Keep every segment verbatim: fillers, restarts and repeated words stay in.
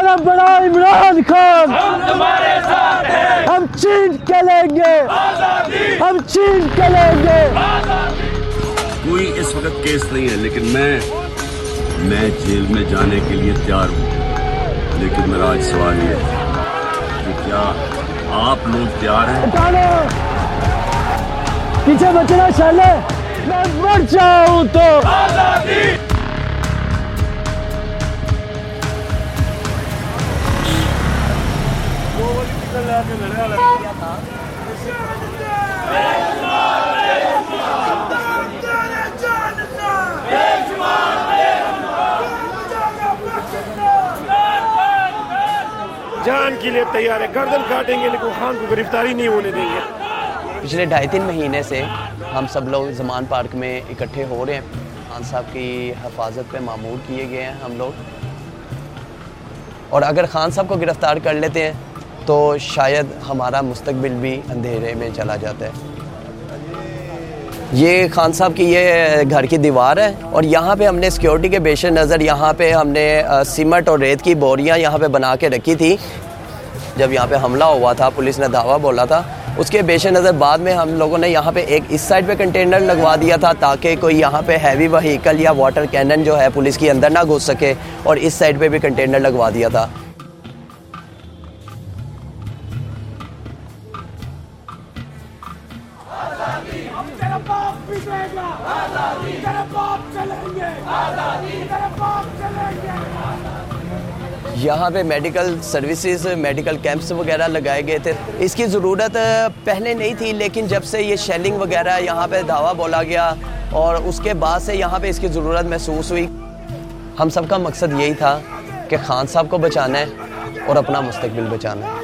हमारा बड़ा इमरान खान, हम तुम्हारे साथ हैं, हम छीन के लेंगे, हम छीन के लेंगे। कोई इस वक्त केस नहीं है, लेकिन मैं मैं जेल में जाने के लिए तैयार हूँ। लेकिन मेरा आज सवाल ये है कि क्या आप लोग तैयार हैं? पीछे बचना शाले, मैं मर जाऊं तो आजादी। जान के लिए तैयार है, गर्दन काटेंगे लेकिन खान को गिरफ्तारी नहीं होने देंगे। पिछले ढाई तीन महीने से हम सब लोग ज़मान पार्क में इकट्ठे हो रहे हैं। खान साहब की हिफाजत पे मामूर किए गए हैं हम लोग, और अगर खान साहब को गिरफ़्तार कर लेते हैं तो शायद हमारा मुस्तकबिल भी अंधेरे में चला जाता है। ये खान साहब की ये घर की दीवार है, और यहाँ पे हमने सिक्योरिटी के पेश नज़र यहाँ पे हमने सीमेंट और रेत की बोरियाँ यहाँ पे बना के रखी थी। जब यहाँ पे हमला हुआ था, पुलिस ने दावा बोला था, उसके पेश नज़र बाद में हम लोगों ने यहाँ पे एक इस साइड पे कंटेनर लगवा दिया था ताकि कोई यहाँ पे हैवी व्हीकल या वाटर कैनन जो है पुलिस की अंदर ना घुस सके, और इस साइड पे भी कंटेनर लगवा दिया था। यहाँ पे मेडिकल सर्विसेज, मेडिकल कैंप्स वगैरह लगाए गए थे। इसकी ज़रूरत पहले नहीं थी, लेकिन जब से ये शेलिंग वगैरह यहाँ पे धावा बोला गया और उसके बाद से यहाँ पे इसकी ज़रूरत महसूस हुई। हम सब का मकसद यही था कि खान साहब को बचाना है और अपना मुस्तकबिल बचाना है।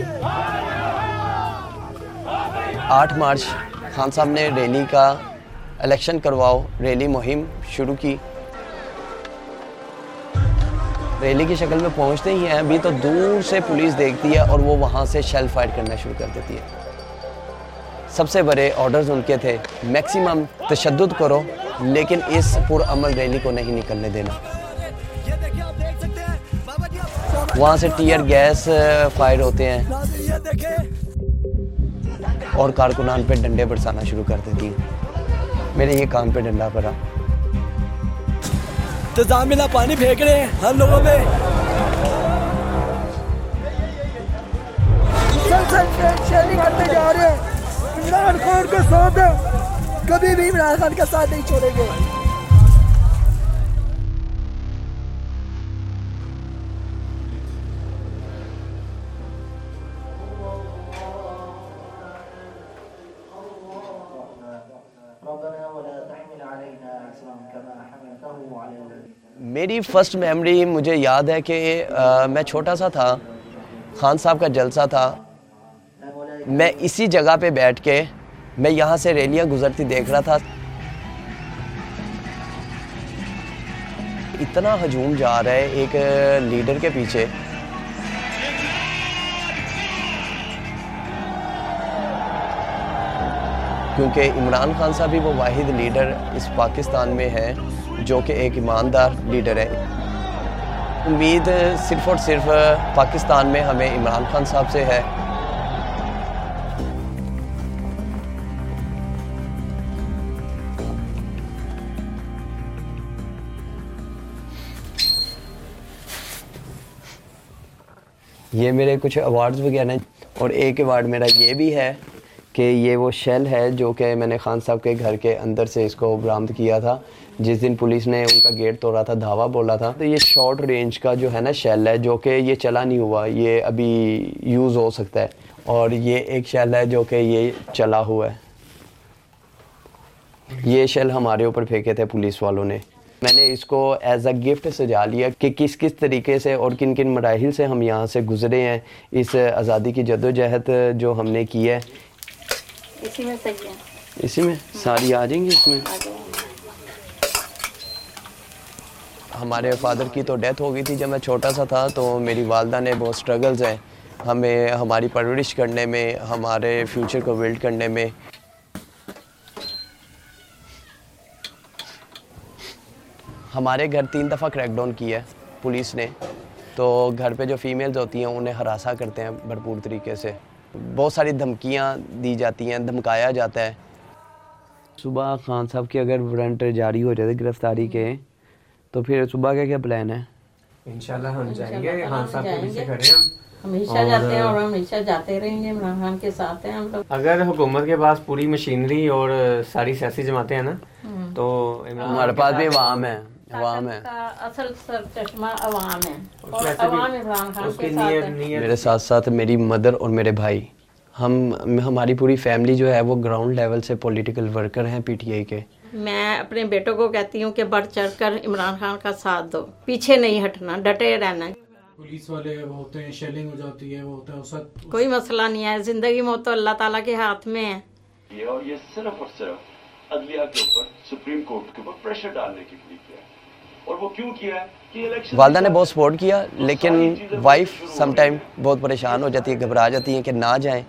आठ मार्च खान साहब ने रैली का इलेक्शन करवाओ रैली मुहिम शुरू की। रैली की शक्ल में पहुंचते ही हैं अभी तो दूर से पुलिस देखती है और वो वहाँ से शेल फायर करना शुरू कर देती है। सबसे बड़े ऑर्डर्स उनके थे, मैक्सिमम तशद्दुद करो लेकिन इस पुरअमल रैली को नहीं निकलने देना। वहाँ से टीयर गैस फायर होते हैं और कारकुनान पे डंडे बरसाना शुरू कर देती हैं। मेरे ये कान पे डंडा पड़ा। इंतजाम मिला, पानी फेंक रहे हैं हम लोगों पे। शेयरिंग करते जा रहे हैं, इमरान खान का साथ है, कभी भी इमरान खान का साथ नहीं छोड़ेंगे। मेरी फ़र्स्ट मेमोरी मुझे याद है कि मैं छोटा सा था, खान साहब का जलसा था। मैं इसी जगह पे बैठ के मैं यहाँ से रैलियाँ गुजरती देख रहा था। इतना हजूम जा रहा है एक लीडर के पीछे। क्योंकि इमरान खान साहब ही वो वाहिद लीडर इस पाकिस्तान में है जो कि एक ईमानदार लीडर है। उम्मीद सिर्फ और सिर्फ पाकिस्तान में हमें इमरान खान साहब से है। ये मेरे कुछ अवार्ड्स वगैरह हैं, और एक अवार्ड मेरा ये भी है कि ये वो शेल है जो कि मैंने खान साहब के घर के अंदर से इसको बरामद किया था जिस दिन पुलिस ने उनका गेट तोड़ा था, धावा बोला था। तो ये शॉर्ट रेंज का जो है ना शेल है जो कि ये चला नहीं हुआ, ये अभी यूज़ हो सकता है। और ये एक शेल है जो कि ये चला हुआ है। ये शेल हमारे ऊपर फेंके थे पुलिस वालों ने। मैंने इसको एज अ गिफ्ट सजा लिया कि किस किस तरीके से और किन किन मराहिल से हम यहाँ से गुजरे हैं। इस आज़ादी की जद्दोजहद जो हमने की है, इसी में सही है। इसी में सारी आ जाएंगी इसमें। हमारे फादर की तो डेथ हो गई थी जब मैं छोटा सा था, तो मेरी वालदा ने बहुत स्ट्रगल्स हैं हमें हमारी परवरिश करने में, हमारे फ्यूचर को बिल्ड करने में। हमारे घर तीन दफ़ा क्रैकडाउन किया है पुलिस ने, तो घर पे जो फीमेल्स होती हैं उन्हें हरासा करते हैं भरपूर तरीके से। बहुत सारी धमकियां दी जाती हैं, धमकाया जाता है। सुबह खान साहब की अगर वारंट जारी हो जाते गिरफ्तारी के, तो फिर सुबह का क्या प्लान है? इंशाल्लाह हम जाएंगे, खान साहब के पीछे खड़े हैं, हमेशा जाते हैं और हमेशा जाते रहेंगे। इमरान खान के साथ हैं हम लोग। अगर हुकूमत के पास पूरी मशीनरी और सारी सियासी जमातें हैं ना, तो हमारे पास भी अवाम है, अवाम है। असल सर चश्मा अवाम है और अवाम इमरान खान के साथ है। मेरे साथ साथ मेरी मदर और मेरे भाई, हम हमारी पूरी फैमिली जो है वो ग्राउंड लेवल से पॉलिटिकल वर्कर हैं पीटीआई के। मैं अपने बेटों को कहती हूँ कि बढ़ चढ़कर इमरान खान का साथ दो, पीछे नहीं हटना, डटे रहना। पुलिस वाले वो होते हैं, शेलिंग हो जाती है, वो होता है उस वक्त कोई मसला नहीं है। जिंदगी मौत तो अल्लाह ताला के हाथ में है। ये और ये सिर्फ और सिर्फ अदलिया के ऊपर, सुप्रीम कोर्ट के ऊपर प्रेशर डालने के लिए किया है। और वो क्यों किया है कि इलेक्शन वालदा ने बहुत सपोर्ट किया, लेकिन वाइफ समटाइम बहुत परेशान हो जाती है, घबरा जाती है कि ना जाएं।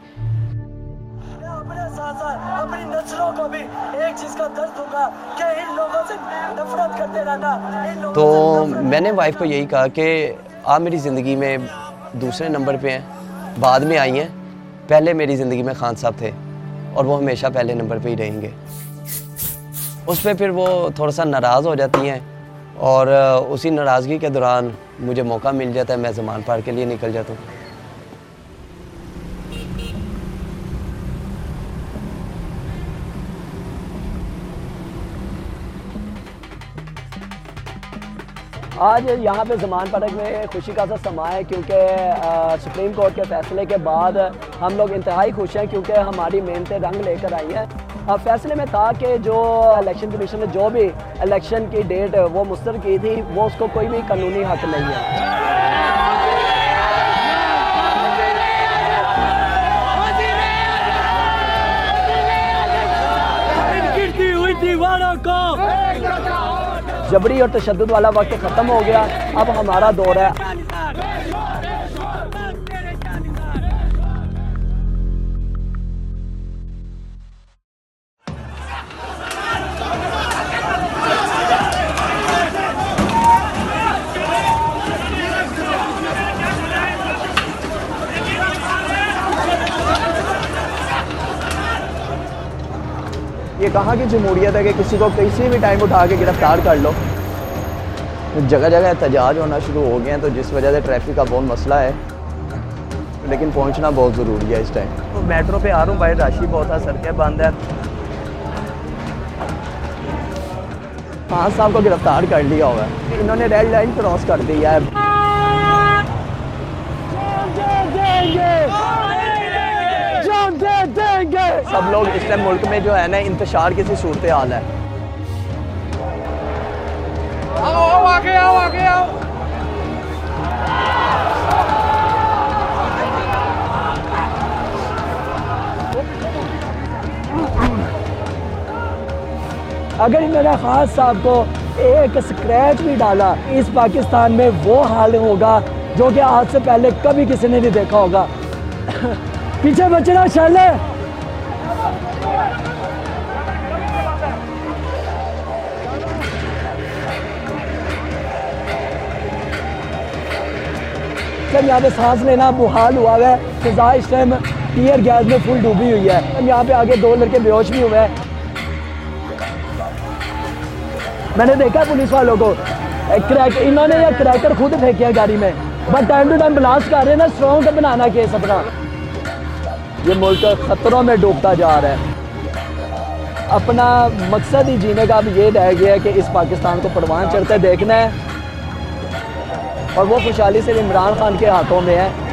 अपनी नस्लों को भी एक चीज का दर्द दूंगा कि इन लोगों से नफरत करते रहना। तो मैंने वाइफ को यही कहा कि आप मेरी ज़िंदगी में दूसरे नंबर पे हैं, बाद में आई हैं। पहले मेरी ज़िंदगी में खान साहब थे और वो हमेशा पहले नंबर पे ही रहेंगे। उस पर फिर वो थोड़ा सा नाराज़ हो जाती हैं और उसी नाराज़गी के दौरान मुझे मौका मिल जाता है, मैं ज़मान पार के लिए निकल जाता हूँ। आज यहाँ पे ज़मान पार्क में खुशी का सा समा है, क्योंकि सुप्रीम कोर्ट के फैसले के बाद हम लोग इंतहाई खुश हैं, क्योंकि हमारी मेहनतें रंग लेकर आई हैं। अब फैसले में था कि जो इलेक्शन कमीशन ने जो भी इलेक्शन की डेट वो मुस्तरद की थी, वो उसको कोई भी कानूनी हक नहीं है। जबरी और तशद्दुद वाला वक्त ख़त्म हो गया, अब हमारा दौर है। ये कहाँ की जमहूरियत है कि किसी को किसी भी टाइम उठा के गिरफ्तार कर लो। जगह जगह एहतजाज होना शुरू हो गए हैं, तो जिस वजह से ट्रैफिक का बहुत मसला है, लेकिन पहुंचना बहुत ज़रूरी है इस टाइम। तो मेट्रो पे आ रहा हूँ भाई, राशि बहुत है, सड़कें बंद है। खान साहब को गिरफ्तार कर लिया होगा, इन्होंने रेड लाइन क्रॉस कर दी है। सब लोग इस टाइम मुल्क में जो है ना, इंतशार की सी सूरत हाल है। आओ आओ आगे आओ आगे आओ। अगर इमरान खान साहब को एक स्क्रैच भी डाला, इस पाकिस्तान में वो हाल होगा जो कि आज से पहले कभी किसी ने नहीं देखा होगा। पीछे बचना चले। जब यहाँ पे सांस लेना मुहाल हुआ है, फिजा इस टाइम टीयर गैस में फुल डूबी हुई है। हम यहाँ पे आगे दो लड़के बेहोश भी हुए हैं। मैंने देखा पुलिस वालों को, क्रैक इन्होंने ये क्रैकर खुद फेंके हैं गाड़ी में, but time to time blast कर रहे हैं ना, स्ट्रॉन्ग बनाना केस अपना। ये मुल्क खतरों में डूबता जा रहा है। अपना मकसद ही जीने का अब ये रह गया है कि इस पाकिस्तान को परवान चढ़ते देखना है, और वो खुशहाली सिर्फ इमरान खान के हाथों में है।